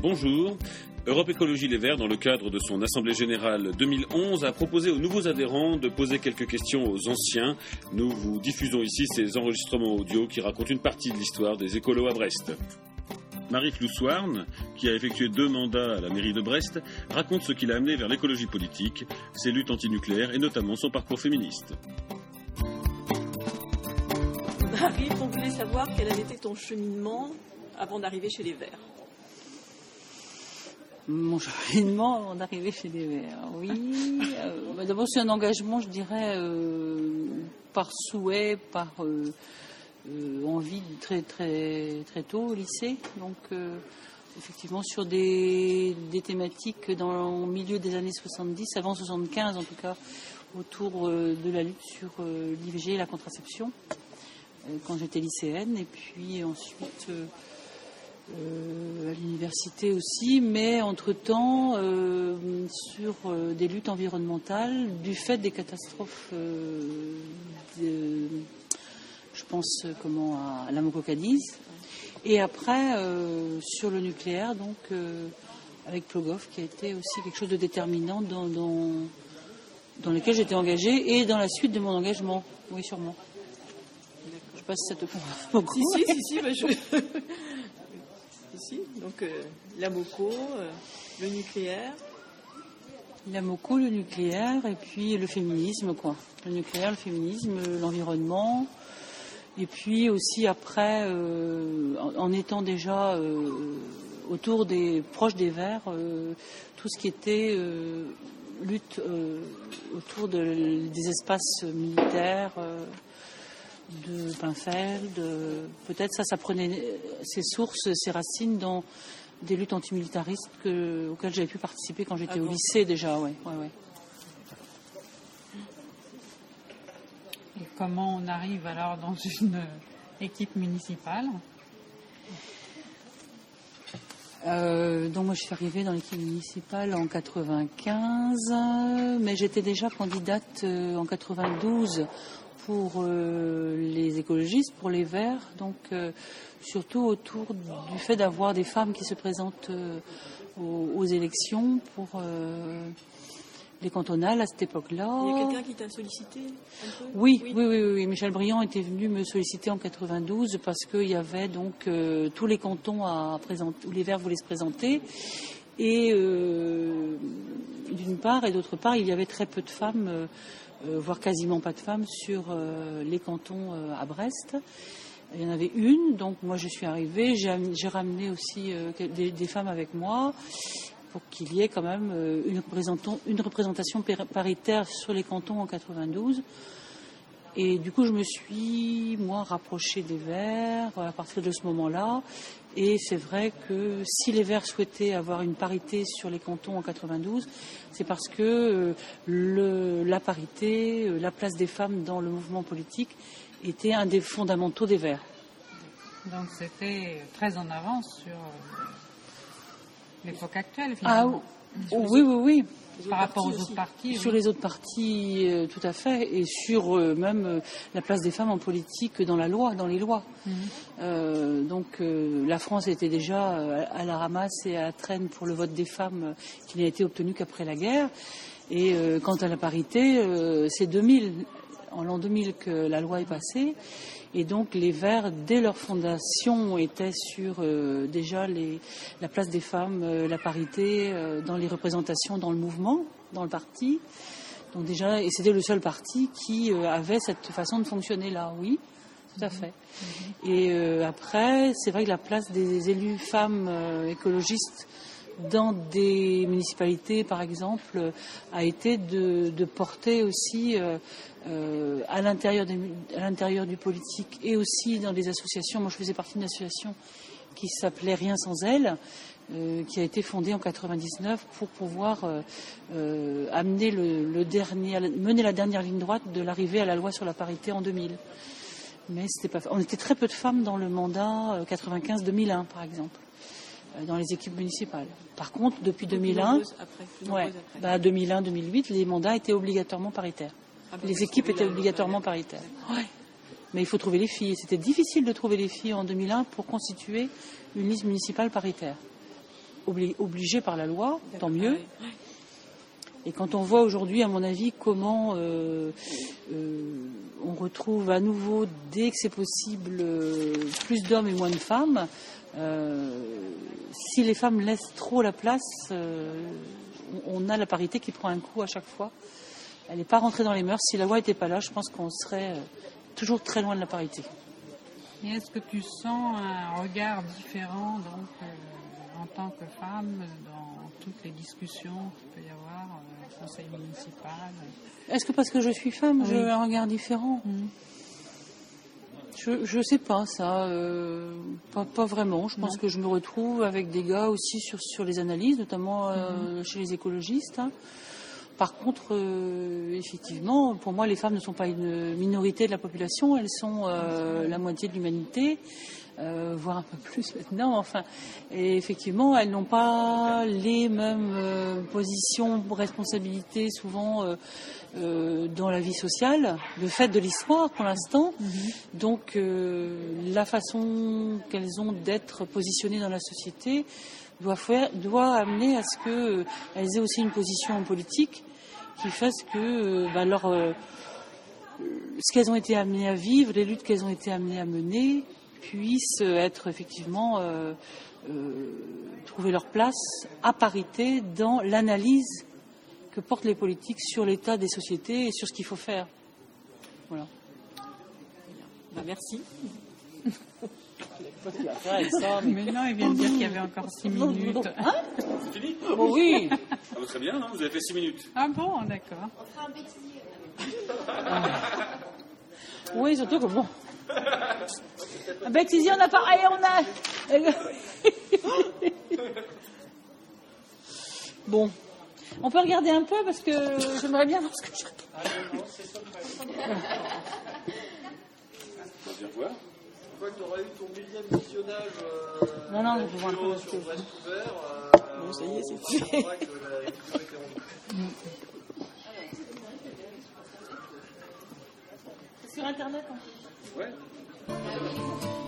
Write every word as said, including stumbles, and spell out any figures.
Bonjour. Europe Écologie Les Verts, dans le cadre de son Assemblée Générale deux mille onze, a proposé aux nouveaux adhérents de poser quelques questions aux anciens. Nous vous diffusons ici ces enregistrements audio qui racontent une partie de l'histoire des écolos à Brest. Marie-Flou Swarn, qui a effectué deux mandats à la mairie de Brest, raconte ce qui l'a amené vers l'écologie politique, ses luttes antinucléaires et notamment son parcours féministe. Marie, on voulait savoir quel avait été ton cheminement avant d'arriver chez les Verts. Mon cheminement avant d'arriver chez les Verts, oui. Euh, bah d'abord, c'est un engagement, je dirais, euh, par souhait, par euh, euh, envie très, très, très tôt au lycée. Donc, euh, effectivement, sur des, des thématiques dans le milieu des années soixante-dix, avant soixante-quinze en tout cas, autour euh, de la lutte sur euh, l'I V G et la contraception, euh, quand j'étais lycéenne. Et puis ensuite... Euh, Euh, à l'université aussi, mais entre-temps euh, sur euh, des luttes environnementales du fait des catastrophes, euh, de, je pense comment à l'Amoco-Cadiz, et après euh, sur le nucléaire, donc euh, avec Plogoff, qui a été aussi quelque chose de déterminant dans, dans, dans lequel j'étais engagée et dans la suite de mon engagement, oui sûrement. Je sais pas si ça te convainc beaucoup. Si, si, si, si, bah je... Ici, donc euh, l'Amoco, euh, le nucléaire. L'Amoco, le nucléaire, et puis le féminisme, quoi. Le nucléaire, le féminisme, l'environnement. Et puis aussi après, euh, en, en étant déjà euh, autour des proches des Verts, euh, tout ce qui était euh, lutte euh, autour de, des espaces militaires. Euh, de Pinfeld, peut-être ça, ça prenait ses sources, ses racines dans des luttes antimilitaristes que, auxquelles j'avais pu participer quand j'étais ah au bon. lycée déjà, ouais, ouais, ouais. Et comment on arrive alors dans une équipe municipale ? Euh, donc moi je suis arrivée dans l'équipe municipale en quatre-vingt-quinze, mais j'étais déjà candidate euh, en quatre-vingt-douze pour euh, les écologistes, pour les Verts, donc euh, surtout autour du fait d'avoir des femmes qui se présentent euh, aux, aux élections pour euh, les cantonales à cette époque-là. Il y a quelqu'un qui t'a sollicité un peu ? oui, oui, oui, oui, oui. Michel Briand était venu me solliciter en quatre-vingt-douze parce qu'il y avait donc euh, tous les cantons à présenter, où les Verts voulaient se présenter. Et euh, d'une part, et d'autre part, il y avait très peu de femmes, euh, euh, voire quasiment pas de femmes, sur euh, les cantons euh, à Brest. Il y en avait une, donc moi je suis arrivée, j'ai, j'ai ramené aussi euh, des, des femmes avec moi pour qu'il y ait quand même euh, une, une représentation paritaire sur les cantons en quatre-vingt-douze. Et du coup, je me suis, moi, rapprochée des Verts à partir de ce moment-là. Et c'est vrai que si les Verts souhaitaient avoir une parité sur les cantons en quatre-vingt-douze, c'est parce que euh, le, la parité, euh, la place des femmes dans le mouvement politique était un des fondamentaux des Verts. Donc c'était très en avance sur euh, l'époque actuelle, finalement. Ah, oui, oui, oui. Par rapport aux autres partis. Sur oui. les autres partis, euh, tout à fait, et sur euh, même euh, la place des femmes en politique dans la loi, dans les lois. Mm-hmm. Euh, donc euh, la France était déjà euh, à la ramasse et à la traîne pour le vote des femmes euh, qui n'a été obtenu qu'après la guerre. Et euh, quant à la parité, euh, c'est deux mille, en l'an deux mille que la loi est passée. Et donc les Verts, dès leur fondation, étaient sur euh, déjà les, la place des femmes, euh, la parité euh, dans les représentations dans le mouvement, dans le parti. Donc déjà, et c'était le seul parti qui euh, avait cette façon de fonctionner là, oui, tout à fait. Mm-hmm. Et euh, après, c'est vrai que la place des élus femmes euh, écologistes dans des municipalités, par exemple, a été de, de porter aussi euh, euh, à l'intérieur des, à l'intérieur du politique et aussi dans des associations. Moi, je faisais partie d'une association qui s'appelait Rien sans elle, euh, qui a été fondée en quatre-vingt-dix-neuf pour pouvoir euh, euh, amener le, le dernier, mener la dernière ligne droite de l'arrivée à la loi sur la parité en deux mille. Mais c'était pas, on était très peu de femmes dans le mandat quatre-vingt-quinze deux mille un, par exemple, dans les équipes municipales. Par contre, depuis deux mille un, après, ouais, bah deux mille un deux mille huit, les mandats étaient obligatoirement paritaires. Ah bah les équipes étaient obligatoirement paritaires. Ouais. Mais il faut trouver les filles. C'était difficile de trouver les filles en deux mille un pour constituer une liste municipale paritaire. obli- obligé par la loi, tant mieux. Et quand on voit aujourd'hui, à mon avis, comment euh, euh, on retrouve à nouveau, dès que c'est possible, euh, plus d'hommes et moins de femmes, euh, si les femmes laissent trop la place, euh, on a la parité qui prend un coup à chaque fois. Elle n'est pas rentrée dans les mœurs. Si la loi n'était pas là, je pense qu'on serait euh, toujours très loin de la parité. Et est-ce que tu sens un regard différent donc, euh, en tant que femme dans toutes les discussions qu'il peut y avoir euh, au conseil municipal? Est-ce que parce que je suis femme, Oui. j'ai un regard différent? Mmh. Je ne sais pas ça, euh, pas, pas vraiment. Je pense Non. que je me retrouve avec des gars aussi sur, sur les analyses, notamment euh, Mm-hmm. chez les écologistes. Hein. Par contre, euh, effectivement, pour moi, les femmes ne sont pas une minorité de la population, elles sont euh, la moitié de l'humanité, euh, voire un peu plus maintenant. Enfin, et effectivement, elles n'ont pas les mêmes euh, positions, responsabilités, souvent euh, euh, dans la vie sociale, le fait de l'histoire pour l'instant. Mm-hmm. Donc, euh, la façon qu'elles ont d'être positionnées dans la société doit, faire, doit amener à ce qu'elles aient aussi une position politique qui fasse que euh, bah, leur, euh, ce qu'elles ont été amenées à vivre, les luttes qu'elles ont été amenées à mener, puissent être effectivement euh, euh, trouver leur place à parité dans l'analyse que portent les politiques sur l'état des sociétés et sur ce qu'il faut faire. Voilà. Bah, merci. Mais non, il vient de dire qu'il y avait encore six minutes. Hein? C'est fini? Oh oui. Ah, bah, très bien, non, vous avez fait six minutes. Ah bon, d'accord. Oui, surtout que bon. Un bêtisier, on n'a pas. Allez, on a. Bon. On peut regarder un peu parce que j'aimerais bien voir ce que je. On va bien voir. Une fois que tu auras eu ton millième visionnage euh, Non, non, je vois un peu. sur Brest ouvert, euh, Bon, ça y est, c'est on fait. saura que la vidéo était rendue. Sur Internet, hein. Ouais.